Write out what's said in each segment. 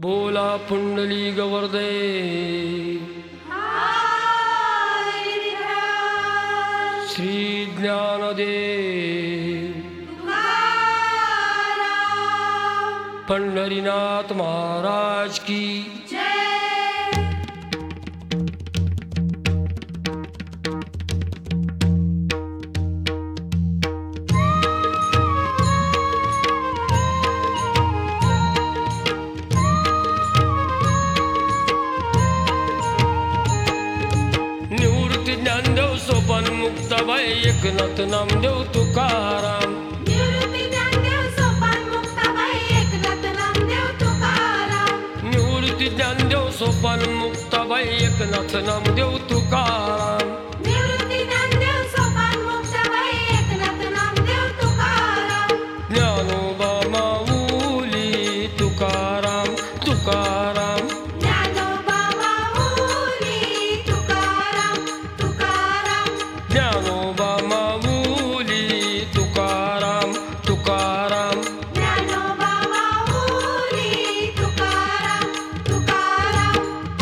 बोला पुंडली गवर्दे श्री ज्ञानदेव पंढरीनाथ महाराज की ज्ञानदेव सोपान मुक्ताबाई एकनाथ नामदेव तुकाराम निवृत्ती ज्ञानदेव सोपान मुक्ताबाई एकनाथ नामदेव तुकाराम निवृत्ती ज्ञानदेव सोपान मुक्ताबाई एकनाथ नामदेव तुकाराम निवृत्ती ज्ञानदेव सोपान मुक्ताबाई एकनाथ नामदेव तुकाराम ज्ञानोबा माऊली तुकाराम तुकाराम ज्ञानोबा माऊली तुकाराम तुकाराम ज्ञानोबा माऊली तुकाराम तुकाराम ज्ञानोबा माऊली तुकाराम तुकाराम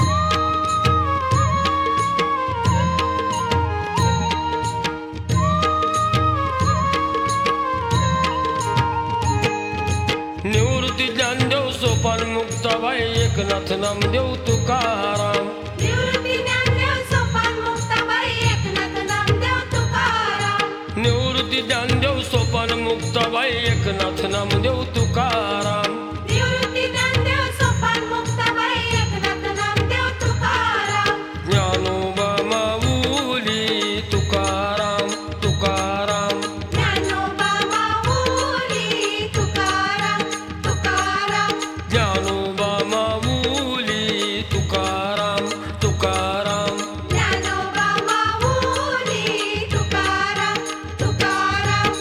निवृत्ती ज्ञानदेव सोपान मुक्ताबाई एकनाथ नामदेव तुकाराम निवृत्ती ज्ञानदेव सोपान मुक्ताबाई एकनाथ नामदेव तुकाराम निवृत्ती ज्ञानदेव सोपान मुक्ताबाई एकनाथ नामदेव तुकाराम निवृत्ती ज्ञानदेव सोपान मुक्ताबाई एकनाथ नामदेव तुकाराम ज्ञानोबा माऊली तुकाराम तुकाराम ज्ञानोबा माऊली तुकाराम तुकाराम ज्ञानोबा माऊली तुकाराम तुकाराम ज्ञानोबा माऊली तुकाराम तुकाराम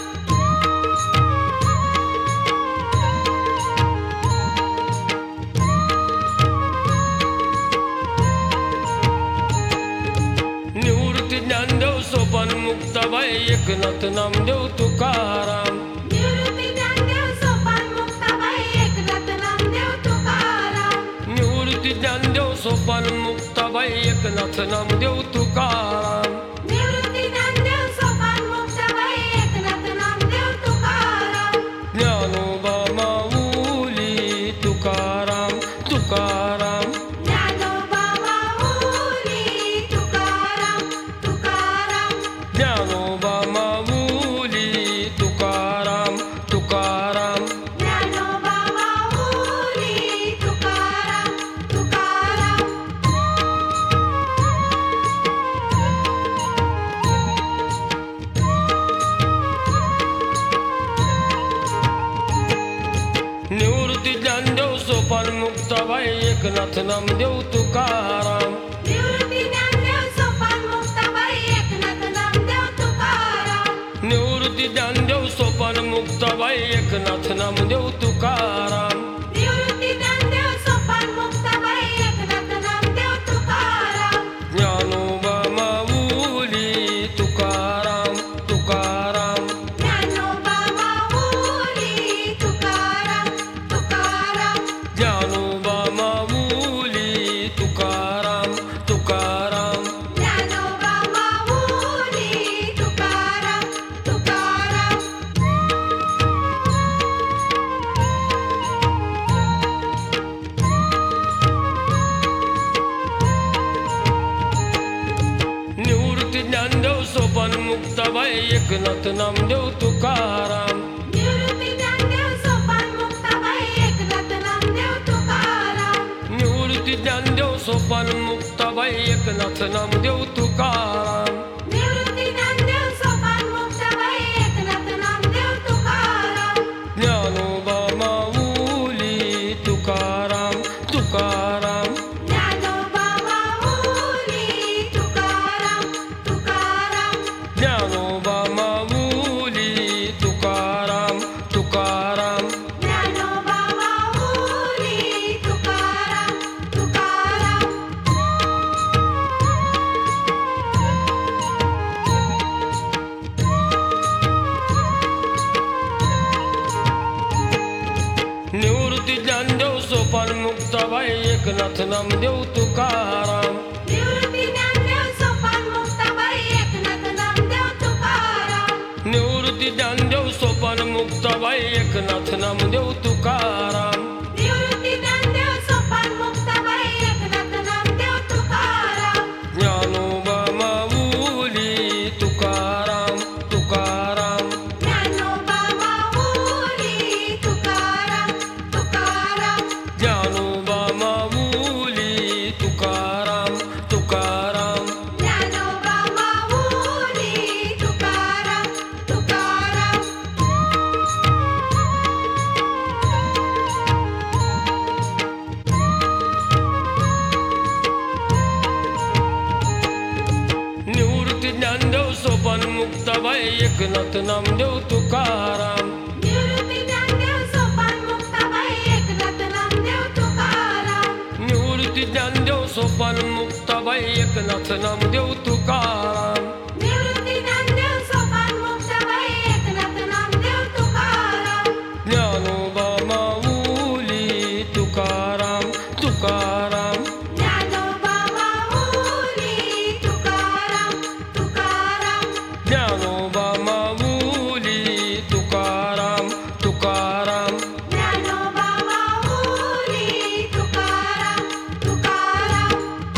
निवृत्ती ज्ञानदेव सोपान मुक्ताबाई एकनाथ नामदेव तुकाराम निवृत्ती ज्ञानदेव सोपान मुक्ताबाई एकनाथ नामदेव तुकाराम निवृत्ती ज्ञानदेव सोपान मुक्ताबाई एकनाथ नामदेव तुकाराम निवृत्ती ज्ञानदेव सोपान मुक्ताबाई एकनाथ नामदेव तुकाराम ज्ञानोबा माऊली तुकाराम तुकाराम ज्ञानोबा माऊली तुकाराम तुकाराम ज्ञानोबा माऊली तुकाराम तुकाराम ज्ञानोबा माऊली तुकाराम तुकाराम निवृत्ती ज्ञानदेव सोपान मुक्ताबाई एकनाथ नामदेव तुकाराम निवृत्ती ज्ञानदेव सोपान मुक्ताबाई एकनाथ नामदेव तुकाराम निवृत्ती ज्ञानदेव सोपान मुक्ताबाई एकनाथ नामदेव तुकाराम निवृत्ती ज्ञानदेव सोपान मुक्ताबाई एकनाथ नामदेव तुकाराम ज्ञानोबा माऊली तुकाराम तुकाराम ज्ञानोबा माऊली तुकाराम तुकाराम ज्ञानोबा माऊली तुकाराम तुकाराम ज्ञानोबा माऊली तुकाराम तुकाराम निवृत्ती ज्ञानदेव सोपान मुक्ताबाई एकनाथ नामदेव तुकाराम निवृत्ती ज्ञानदेव सोपान मुक्ताबाई एकनाथ नामदेव तुकाराम निवृत्ती ज्ञानदेव सोपान मुक्ताबाई एकनाथ नामदेव तुकाराम निवृत्ती ज्ञानदेव सोपान मुक्ताबाई एकनाथ नामदेव तुकाराम ज्ञानोबा माऊली तुकाराम तुकाराम ज्ञानोबा माऊली तुकाराम तुकाराम ज्ञानोबा माऊली तुकाराम तुकाराम ज्ञानोबा माऊली तुकाराम तुकाराम सोपान मुक्ताबाई एकनाथ नामदेव तुकाराम. निवृत्ती ज्ञानदेव सोपान मुक्ताबाई एकनाथ नामदेव तुकाराम. निवृत्ती ज्ञानदेव सोपान मुक्ताबाई एकनाथ नामदेव तुकाराम. निवृत्ती ज्ञानदेव सोपान मुक्ताबाई एकनाथ नामदेव तुकाराम. ज्ञानोबा माऊली तुकाराम तुकाराम. ज्ञानोबा माऊली तुकाराम तुकाराम. ज्ञानोबा माऊली तुकाराम तुकाराम. ज्ञानोबा माऊली तुकाराम तुकाराम. निवृत्ती ज्ञानदेव सोपान मुक्ताबाई एकनाथ नामदेव तुकाराम. निवृत्ती ज्ञानदेव सोपान मुक्ताबाई एकनाथ नामदेव तुकाराम. निवृत्ती ज्ञानदेव सोपान मुक्ताबाई एकनाथ नामदेव तुकाराम. निवृत्ती ज्ञानदेव सोपान मुक्ताबाई एकनाथ नामदेव तुकाराम. ज्ञानोबा माऊली तुकाराम तुकाराम. ज्ञानोबा माऊली तुकाराम तुकाराम. ज्ञानोबा माऊली तुकाराम तुकाराम. ज्ञानोबा माऊली तुकाराम तुकाराम.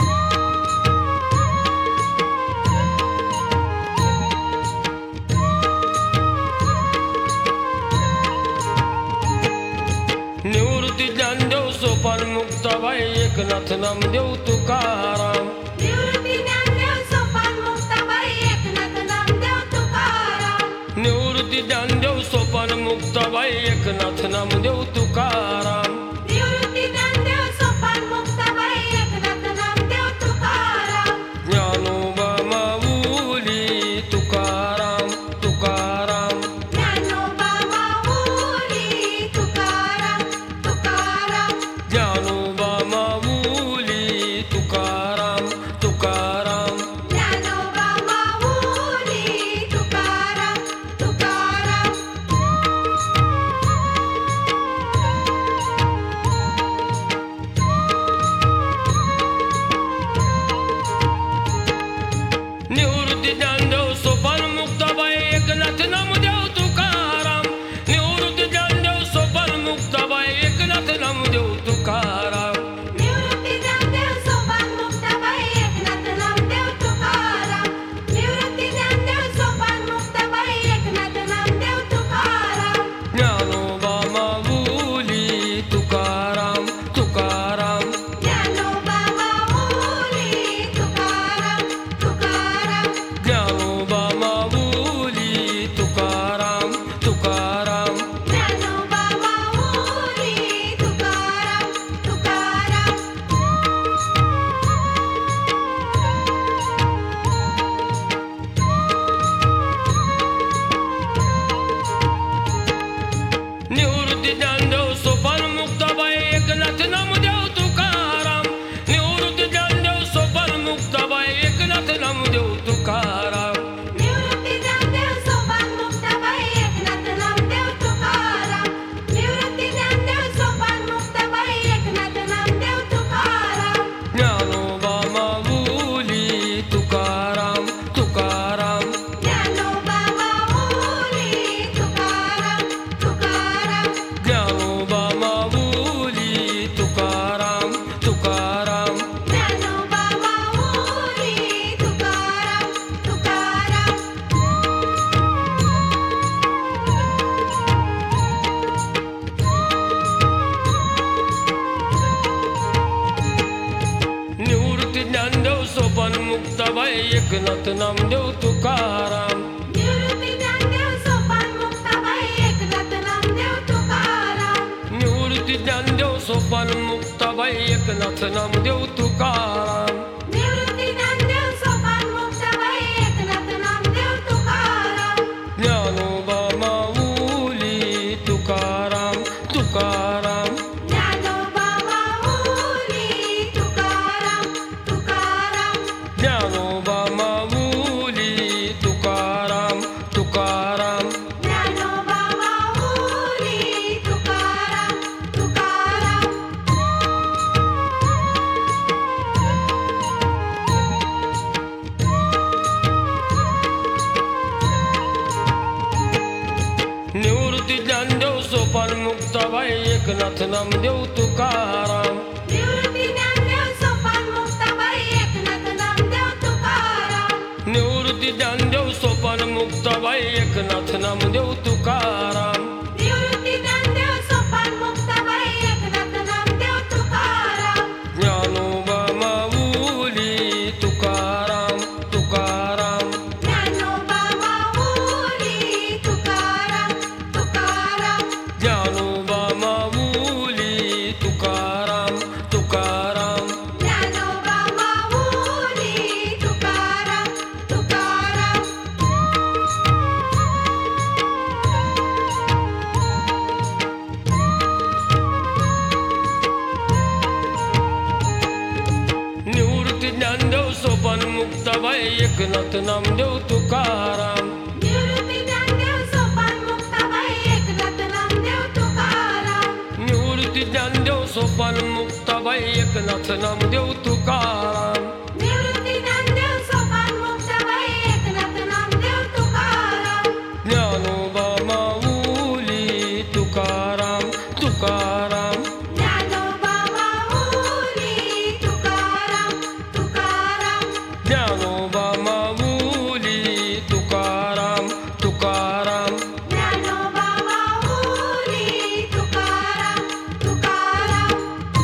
निवृत्ती ज्ञानदेव सोपान मुक्ताबाई एकनाथ नामदेव तुकाराम. निवृत्ती ज्ञानदेव सोपान मुक्ताबाई एकनाथ नामदेव तुकाराम. निवृत्ती ज्ञानदेव सोपान मुक्ताबाई एकनाथ नामदेव तुकाराम. निवृत्ती ज्ञानदेव सोपान मुक्ताबाई एकनाथ नामदेव तुकाराम. ज्ञानोबा माऊली तुकाराम तुकाराम. ज्ञानोबा माऊली तुकाराम तुकाराम. ज्ञानोबा माऊली तुकाराम तुकाराम. ज्ञानोबा माऊली तुकाराम तुकाराम. निवृत्ती ज्ञानदेव सोपान मुक्ताबाई एकनाथ नामदेव तुकाराम. निवृत्ती ज्ञानदेव सोपान मुक्ताबाई एकनाथ नामदेव तुकाराम. निवृत्ती ज्ञानदेव सोपान मुक्ताबाई एकनाथ नामदेव तुकाराम. निवृत्ती ज्ञानदेव सोपान मुक्ताबाई एकनाथ नामदेव तुकाराम. ज्ञानोबा माऊली तुकाराम तुकाराम. ज्ञानोबा माऊली तुकाराम तुकाराम. ज्ञानोबा माऊली तुकाराम तुकाराम. ज्ञानोबा माऊली तुकाराम तुकाराम. निवृत्ती ज्ञानदेव सोपान मुक्ताबाई एकनाथ नामदेव तुकाराम. निवृत्ती ज्ञानदेव सोपान मुक्ताबाई एकनाथ नामदेव तुकाराम. निवृत्ती ज्ञानदेव सोपान मुक्ताबाई एकनाथ नामदेव तुकाराम. निवृत्ती ज्ञानदेव सोपान मुक्ताबाई एकनाथ नामदेव तुकाराम. ज्ञानोबा माऊली तुकाराम तुकाराम. ज्ञानोबा माऊली तुकाराम तुकाराम. ज्ञानोबा माऊली तुकाराम तुकाराम. ज्ञानोबा माऊली तुकाराम तुकाराम. निवृत्ती ज्ञानदेव सोपान मुक्ताबाई एकनाथ नामदेव तुकाराम. निवृत्ती ज्ञानदेव सोपान मुक्ताबाई एकनाथ नामदेव तुकाराम. निवृत्ती ज्ञानदेव सोपान मुक्ताबाई एकनाथ नामदेव तुकाराम. निवृत्ती ज्ञानदेव सोपान मुक्ताबाई एकनाथ नामदेव तुकाराम. ज्ञानोबा माऊली तुकाराम तुकाराम. ज्ञानोबा माऊली तुकाराम तुकाराम. ज्ञानोबा माऊली तुकाराम तुकाराम. ज्ञानोबा माऊली तुकाराम तुकाराम. एकनाथ नामदेव तुकाराम. निवृत्ती ज्ञानदेव सोपान मुक्ताबाई एकनाथ नामदेव तुकाराम. निवृत्ती ज्ञानदेव सोपान मुक्ताबाई एकनाथ नामदेव तुकाराम. निवृत्ती ज्ञानदेव सोपान मुक्ताबाई एकनाथ नामदेव तुकाराम. ज्ञानोबा माऊली तुकाराम तुकाराम. ज्ञानोबा माऊली तुकाराम तुकाराम. ज्ञानोबा माऊली तुकाराम तुकाराम. ज्ञानोबा माऊली तुकाराम तुकाराम. निवृत्ती ज्ञानदेव सोपान मुक्ताबाई एकनाथ नामदेव तुकाराम. निवृत्ती ज्ञानदेव सोपान मुक्ताबाई एकनाथ नामदेव तुकाराम. निवृत्ती ज्ञानदेव सोपान मुक्ताबाई एकनाथ नामदेव तुकाराम. निवृत्ती ज्ञानदेव सोपान मुक्ताबाई एकनाथ नामदेव तुकाराम. ज्ञानोबा माऊली तुकाराम तुकाराम. ज्ञानोबा माऊली तुकाराम तुकाराम. ज्ञानोबा माऊली तुकाराम तुकाराम. ज्ञानोबा माऊली तुकाराम तुकाराम.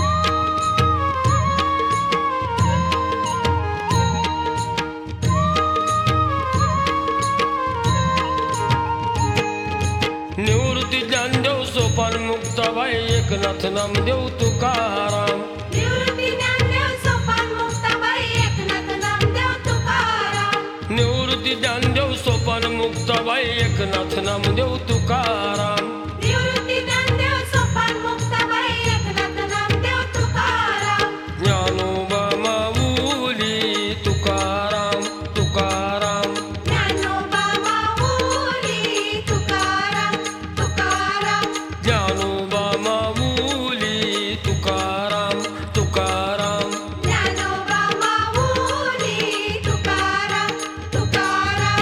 निवृत्ती ज्ञानदेव सोपान मुक्ताबाई एकनाथ नामदेव तुकाराम. निवृत्ती ज्ञानदेव सोपान मुक्ताबाई एकनाथ नामदेव तुकाराम. निवृत्ती ज्ञानदेव सोपान मुक्ताबाई एकनाथ नामदेव तुकाराम. निवृत्ती ज्ञानदेव सोपान मुक्ताबाई एकनाथ नामदेव तुकाराम. ज्ञानोबा माऊली तुकाराम तुकाराम. ज्ञानोबा माऊली तुकाराम तुकाराम. ज्ञानोबा माऊली तुकाराम तुकाराम. ज्ञानोबा माऊली तुकाराम तुकाराम.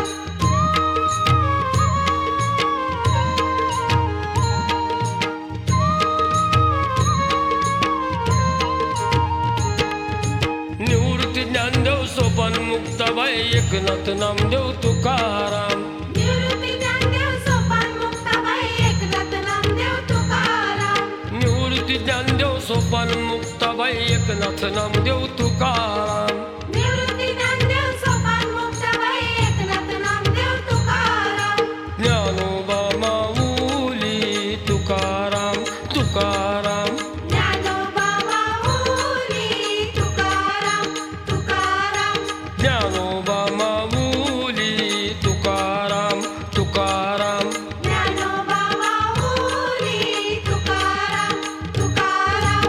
निवृत्ती ज्ञानदेव सोपान मुक्ताबाई एकनाथ नामदेव तुकाराम. निवृत्ती ज्ञानदेव सोपान मुक्ताबाई एकनाथ नामदेव तुकाराम. निवृत्ती ज्ञानदेव सोपान मुक्ताबाई एकनाथ नामदेव तुकाराम. निवृत्ती ज्ञानदेव सोपान मुक्ताबाई एकनाथ नामदेव तुकाराम. ज्ञानोबा माऊली तुकाराम तुकाराम. ज्ञानोबा माऊली तुकाराम तुकाराम. ज्ञानोबा माऊली तुकाराम तुकाराम. ज्ञानोबा माऊली तुकाराम तुकाराम.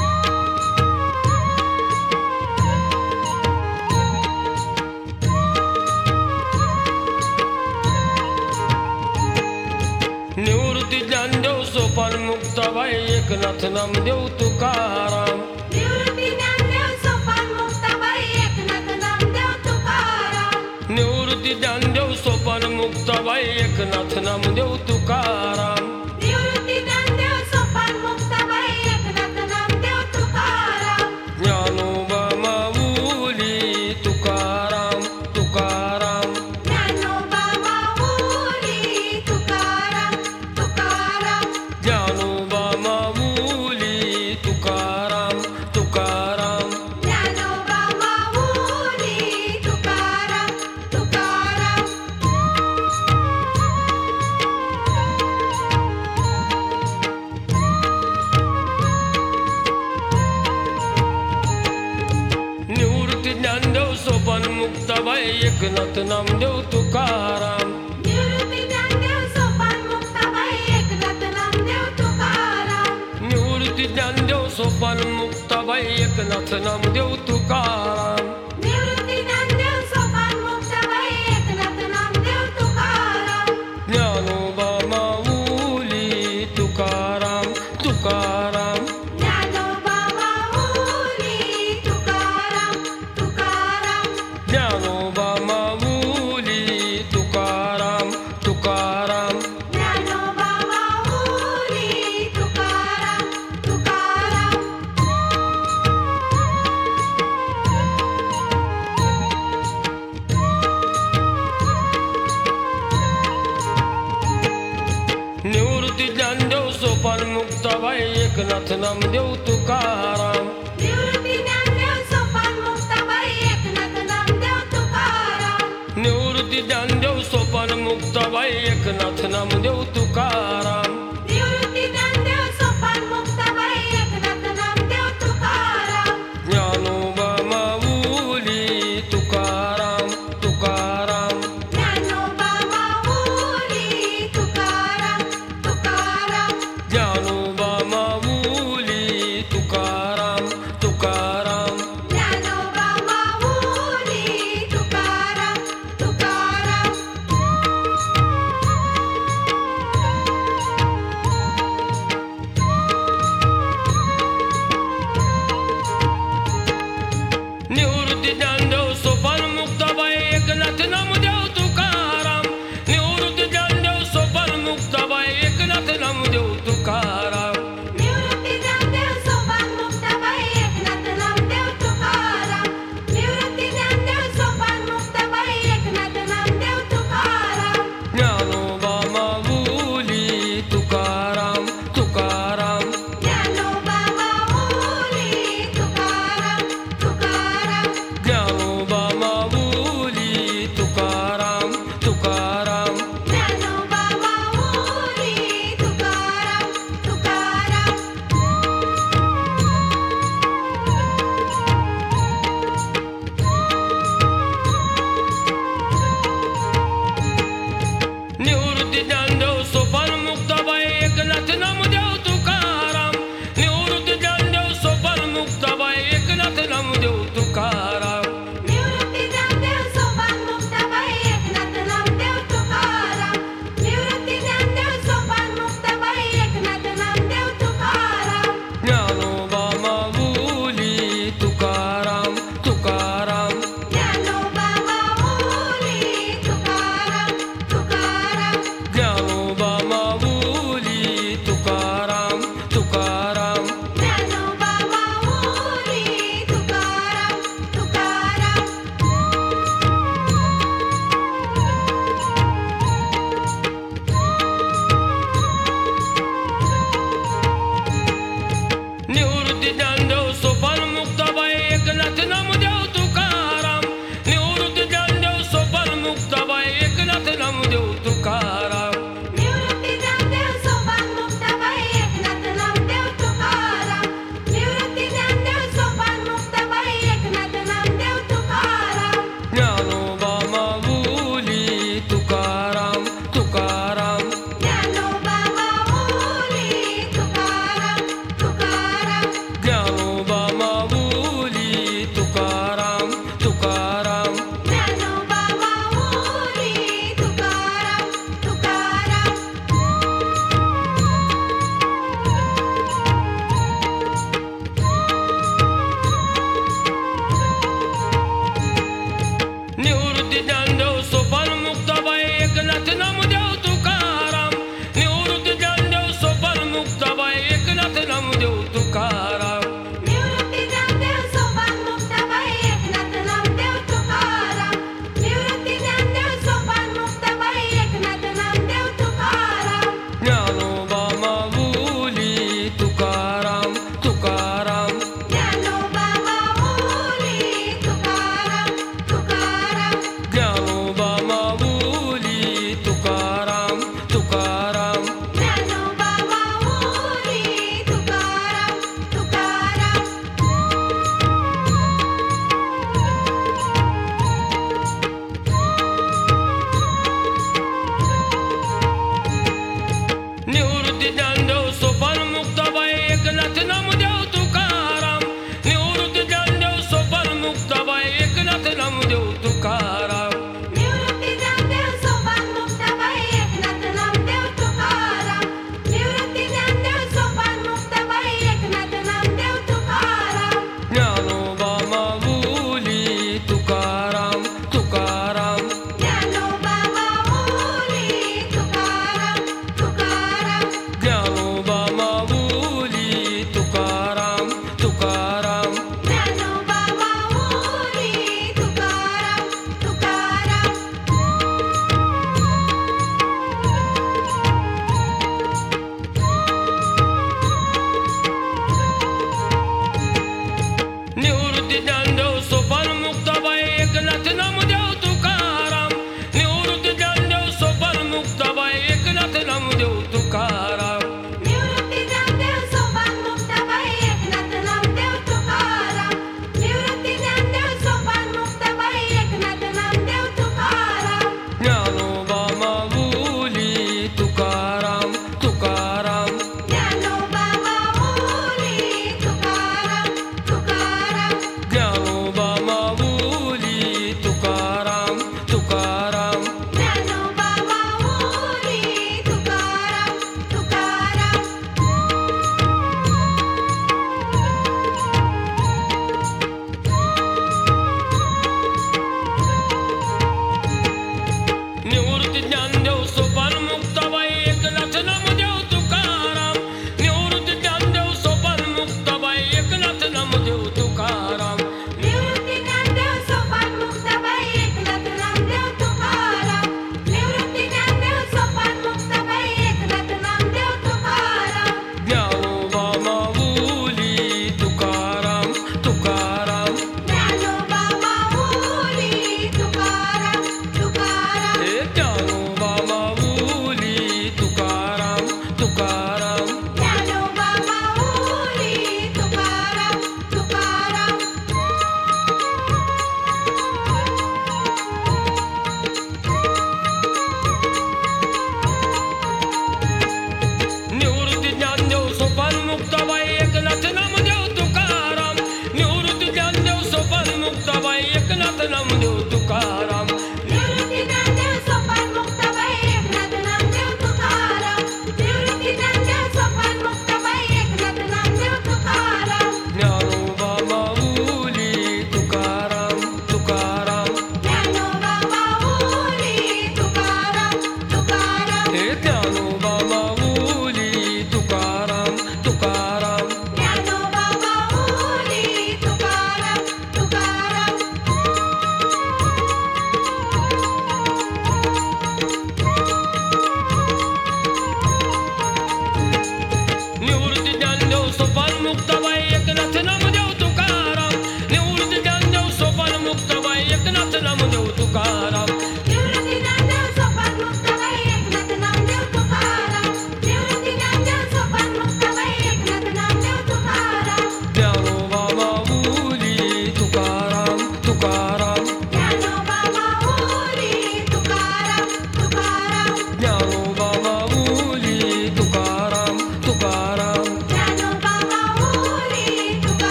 निवृत्ती ज्ञानदेव सोपान मुक्ताबाई एकनाथ नामदेव तुकाराम. निवृत्ती ज्ञानदेव सोपान मुक्ताबाई एकनाथ नामदेव तुकाराम. निवृत्ती ज्ञानदेव सोपान मुक्ताबाई एकनाथ नामदेव तुकाराम. निवृत्ती ज्ञानदेव सोपान मुक्ताबाई एकनाथ नामदेव तुकाराम. ज्ञानोबा माऊली तुकाराम तुकाराम. ज्ञानोबा माऊली तुकाराम तुकाराम. ज्ञानोबा माऊली तुकाराम तुकाराम. ज्ञानोबा माऊली तुकाराम तुकाराम. निवृत्ती ज्ञानदेव सोपान मुक्ताबाई एकनाथ नामदेव तुकाराम. निवृत्ती ज्ञानदेव सोपान मुक्ताबाई एकनाथ नामदेव तुकाराम. निवृत्ती ज्ञानदेव सोपान मुक्ताबाई एकनाथ नामदेव तुकाराम. निवृत्ती ज्ञानदेव सोपान मुक्ताबाई एकनाथ नामदेव तुकाराम. ज्ञानोबा माऊली तुकाराम तुकाराम. ज्ञानोबा माऊली तुकाराम तुकाराम. ज्ञानोबा माऊली तुकाराम तुकाराम. ज्ञानोबा माऊली तुकाराम एकनाथ नामदेव तुकाराम. निवृत्ती ज्ञानदेव सोपान मुक्ताबाई एकनाथ नामदेव तुकाराम. निवृत्ती ज्ञानदेव सोपान मुक्ताबाई एकनाथ नामदेव तुकाराम. निवृत्ती ज्ञानदेव सोपान मुक्ताबाई एकनाथ नामदेव तुकाराम. ज्ञानोबा माऊली तुकाराम तुकाराम. ज्ञानोबा माऊली तुकाराम तुकाराम. ज्ञानोबा माऊली तुकाराम तुकाराम. ज्ञानोबा माऊली तुकाराम तुकाराम. निवृत्ती ज्ञानदेव सोपान मुक्ताबाई एकनाथ नामदेव तुकाराम. निवृत्ती ज्ञानदेव सोपान मुक्ताबाई एकनाथ नामदेव तुकाराम. निवृत्ती ज्ञानदेव सोपान मुक्ताबाई एकनाथ नामदेव तुकाराम. निवृत्ती ज्ञानदेव सोपान मुक्ताबाई एकनाथ नामदेव तुकाराम. ज्ञानोबा माऊली तुकाराम तुकाराम. ज्ञानोबा माऊली तुकाराम तुकाराम. ज्ञानोबा माऊली तुकाराम तुकाराम. ज्ञानोबा माऊली तुकाराम तुकाराम. निवृत्ती ज्ञानदेव सोपान मुक्ताबाई एकनाथ नामदेव तुकाराम. निवृत्ती ज्ञानदेव सोपान मुक्ताबाई एकनाथ नामदेव तुकाराम. निवृत्ती ज्ञानदेव सोपान मुक्ताबाई एकनाथ नामदेव तुकाराम. निवृत्ती ज्ञानदेव सोपान मुक्ताबाई एकनाथ नामदेव तुकाराम. ज्ञानोबा माऊली तुकाराम तुकाराम. ज्ञानोबा माऊली तुकाराम तुकाराम. ज्ञानोबा माऊली तुकाराम तुकाराम. ज्ञानोबा माऊली तुकाराम तुकाराम. निवृत्ती ज्ञानदेव